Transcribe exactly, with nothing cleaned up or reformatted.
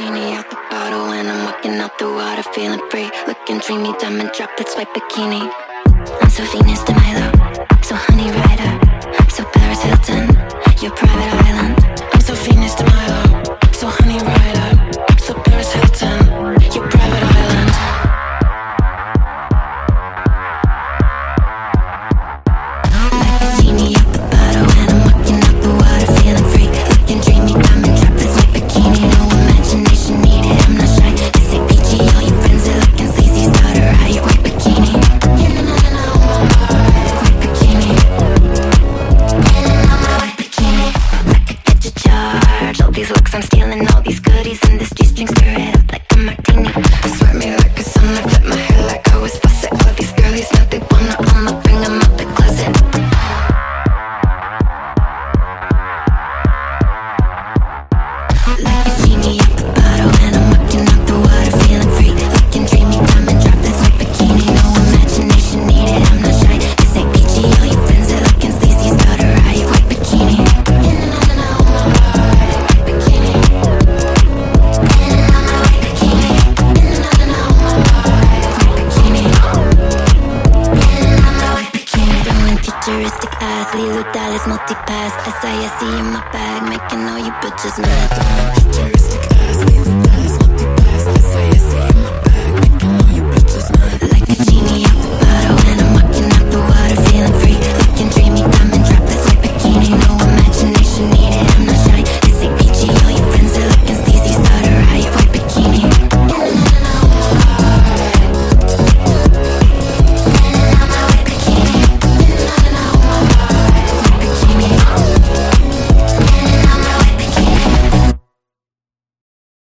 genie out the bottle and I'm walking out the water, feeling free, looking dreamy, diamond droplets, white bikini. I'm so Venus de Milo, so honey rider, so Paris Hilton, your private island. I'm so Venus de Milo, so honey rider, so Paris Hilton, your private island. Like a genie out the bottle and I'm walking out the water, feeling free, looking dreamy, diamond droplets, white bikini. No imagination needed, I'm not shy. They say peachy, all your friends are looking sleazy. Starter out your white bikini. White bikini. White bikini. I could get you charged. All these looks I'm stealing, all these goodies in this G-string, stir it up like a martini. Swear me like a sun, I flip my hair like I was faucet. All these girlies now they wanna, I'ma bring them out the closet. Like a genie out the bottle and I'm walking out the water, feeling free, looking dreamy, diamond droplets, white bikini. No imagination needed, I'm not shy. This ain't peachy, all your friends are looking sleazy. Starter out your white bikini. White bikini. White bikini. White bikini. Throwing futuristic eyes, Lilo Dallas multipass. S I S E in my bag, making all you bitches mad.